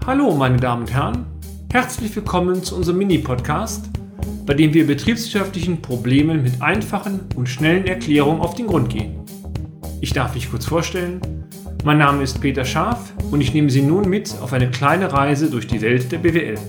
Hallo meine Damen und Herren, herzlich willkommen zu unserem Mini-Podcast, bei dem wir betriebswirtschaftlichen Problemen mit einfachen und schnellen Erklärungen auf den Grund gehen. Ich darf mich kurz vorstellen, mein Name ist Peter Scharf und ich nehme Sie nun mit auf eine kleine Reise durch die Welt der BWL.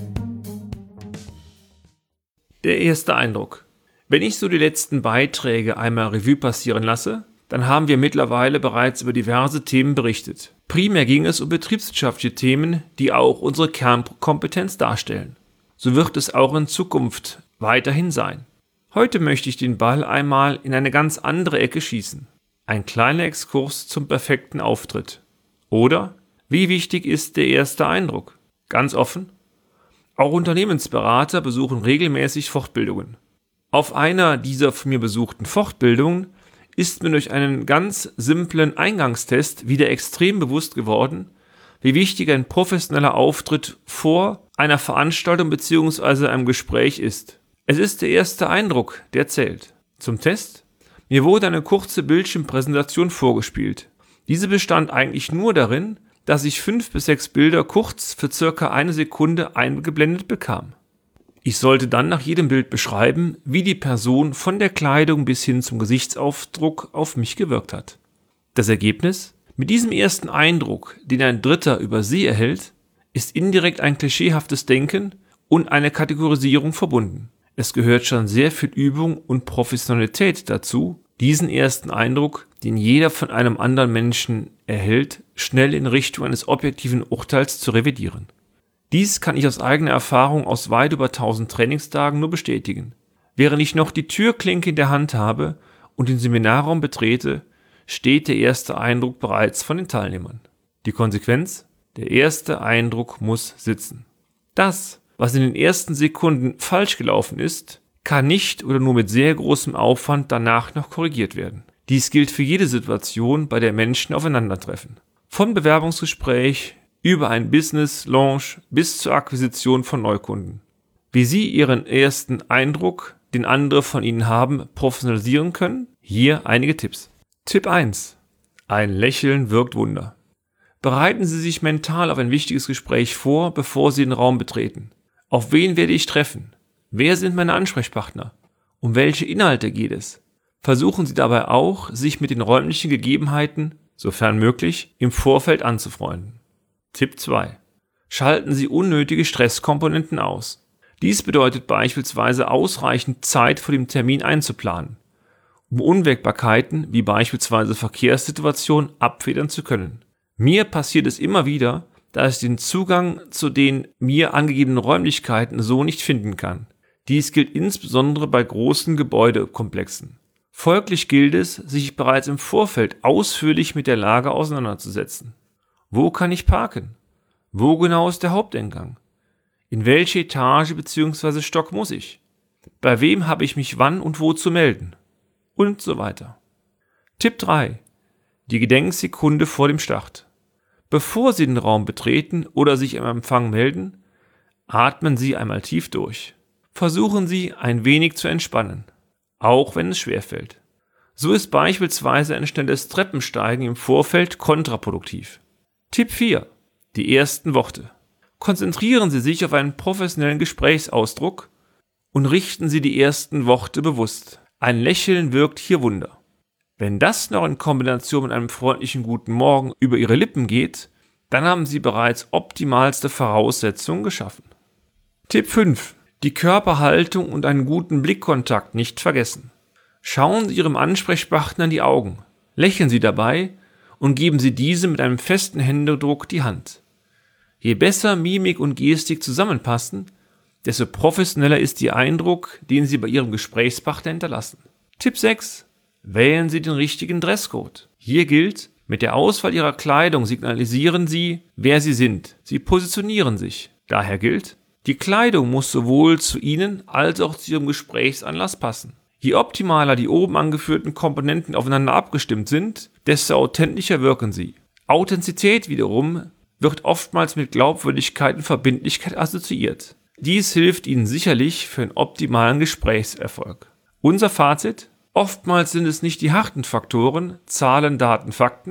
Der erste Eindruck. Wenn ich so die letzten Beiträge einmal Revue passieren lasse, dann haben wir mittlerweile bereits über diverse Themen berichtet. Primär ging es um betriebswirtschaftliche Themen, die auch unsere Kernkompetenz darstellen. So wird es auch in Zukunft weiterhin sein. Heute möchte ich den Ball einmal in eine ganz andere Ecke schießen. Ein kleiner Exkurs zum perfekten Auftritt. Oder, wie wichtig ist der erste Eindruck? Ganz offen. Auch Unternehmensberater besuchen regelmäßig Fortbildungen. Auf einer dieser von mir besuchten Fortbildungen ist mir durch einen ganz simplen Eingangstest wieder extrem bewusst geworden, wie wichtig ein professioneller Auftritt vor einer Veranstaltung bzw. einem Gespräch ist. Es ist der erste Eindruck, der zählt. Zum Test? Mir wurde eine kurze Bildschirmpräsentation vorgespielt. Diese bestand eigentlich nur darin, dass ich 5 bis 6 Bilder kurz für circa 1 Sekunde eingeblendet bekam. Ich sollte dann nach jedem Bild beschreiben, wie die Person von der Kleidung bis hin zum Gesichtsausdruck auf mich gewirkt hat. Das Ergebnis? Mit diesem ersten Eindruck, den ein Dritter über Sie erhält, ist indirekt ein klischeehaftes Denken und eine Kategorisierung verbunden. Es gehört schon sehr viel Übung und Professionalität dazu, diesen ersten Eindruck, den jeder von einem anderen Menschen erhält, schnell in Richtung eines objektiven Urteils zu revidieren. Dies kann ich aus eigener Erfahrung aus weit über 1000 Trainingstagen nur bestätigen. Während ich noch die Türklinke in der Hand habe und den Seminarraum betrete, steht der erste Eindruck bereits von den Teilnehmern. Die Konsequenz? Der erste Eindruck muss sitzen. Das, was in den ersten Sekunden falsch gelaufen ist, kann nicht oder nur mit sehr großem Aufwand danach noch korrigiert werden. Dies gilt für jede Situation, bei der Menschen aufeinandertreffen. Vom Bewerbungsgespräch über ein Business, Launch bis zur Akquisition von Neukunden. Wie Sie Ihren ersten Eindruck, den andere von Ihnen haben, professionalisieren können? Hier einige Tipps. Tipp 1. Ein Lächeln wirkt Wunder. Bereiten Sie sich mental auf ein wichtiges Gespräch vor, bevor Sie den Raum betreten. Auf wen werde ich treffen? Wer sind meine Ansprechpartner? Um welche Inhalte geht es? Versuchen Sie dabei auch, sich mit den räumlichen Gegebenheiten, sofern möglich, im Vorfeld anzufreunden. Tipp 2. Schalten Sie unnötige Stresskomponenten aus. Dies bedeutet beispielsweise ausreichend Zeit vor dem Termin einzuplanen, um Unwägbarkeiten wie beispielsweise Verkehrssituationen abfedern zu können. Mir passiert es immer wieder, dass ich den Zugang zu den mir angegebenen Räumlichkeiten so nicht finden kann. Dies gilt insbesondere bei großen Gebäudekomplexen. Folglich gilt es, sich bereits im Vorfeld ausführlich mit der Lage auseinanderzusetzen. Wo kann ich parken? Wo genau ist der Haupteingang? In welche Etage bzw. Stock muss ich? Bei wem habe ich mich wann und wo zu melden? Und so weiter. Tipp 3. Die Gedenksekunde vor dem Start. Bevor Sie den Raum betreten oder sich im Empfang melden, atmen Sie einmal tief durch. Versuchen Sie, ein wenig zu entspannen, auch wenn es schwerfällt. So ist beispielsweise ein schnelles Treppensteigen im Vorfeld kontraproduktiv. Tipp 4. Die ersten Worte. Konzentrieren Sie sich auf einen professionellen Gesprächsausdruck und richten Sie die ersten Worte bewusst. Ein Lächeln wirkt hier Wunder. Wenn das noch in Kombination mit einem freundlichen Guten Morgen über Ihre Lippen geht, dann haben Sie bereits optimalste Voraussetzungen geschaffen. Tipp 5. Die Körperhaltung und einen guten Blickkontakt nicht vergessen. Schauen Sie Ihrem Ansprechpartner in die Augen. Lächeln Sie dabei und geben Sie diesem mit einem festen Händedruck die Hand. Je besser Mimik und Gestik zusammenpassen, desto professioneller ist Ihr Eindruck, den Sie bei Ihrem Gesprächspartner hinterlassen. Tipp 6. Wählen Sie den richtigen Dresscode. Hier gilt, mit der Auswahl Ihrer Kleidung signalisieren Sie, wer Sie sind. Sie positionieren sich. Daher gilt, die Kleidung muss sowohl zu Ihnen als auch zu Ihrem Gesprächsanlass passen. Je optimaler die oben angeführten Komponenten aufeinander abgestimmt sind, desto authentischer wirken sie. Authentizität wiederum wird oftmals mit Glaubwürdigkeit und Verbindlichkeit assoziiert. Dies hilft Ihnen sicherlich für einen optimalen Gesprächserfolg. Unser Fazit? Oftmals sind es nicht die harten Faktoren, Zahlen, Daten, Fakten,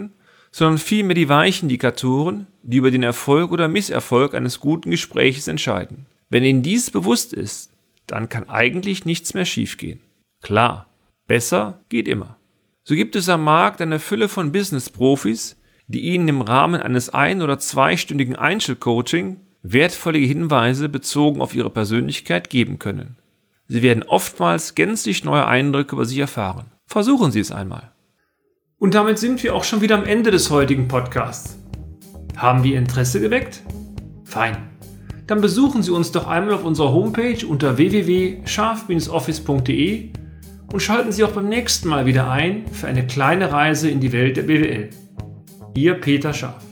sondern vielmehr die weichen Indikatoren, die über den Erfolg oder Misserfolg eines guten Gespräches entscheiden. Wenn Ihnen dies bewusst ist, dann kann eigentlich nichts mehr schiefgehen. Klar, besser geht immer. So gibt es am Markt eine Fülle von Business-Profis, die Ihnen im Rahmen eines 1- oder 2-stündigen Einzelcoaching wertvolle Hinweise bezogen auf Ihre Persönlichkeit geben können. Sie werden oftmals gänzlich neue Eindrücke über sich erfahren. Versuchen Sie es einmal. Und damit sind wir auch schon wieder am Ende des heutigen Podcasts. Haben wir Interesse geweckt? Fein. Dann besuchen Sie uns doch einmal auf unserer Homepage unter www.scharf-office.de und schalten Sie auch beim nächsten Mal wieder ein für eine kleine Reise in die Welt der BWL. Ihr Peter Scharf.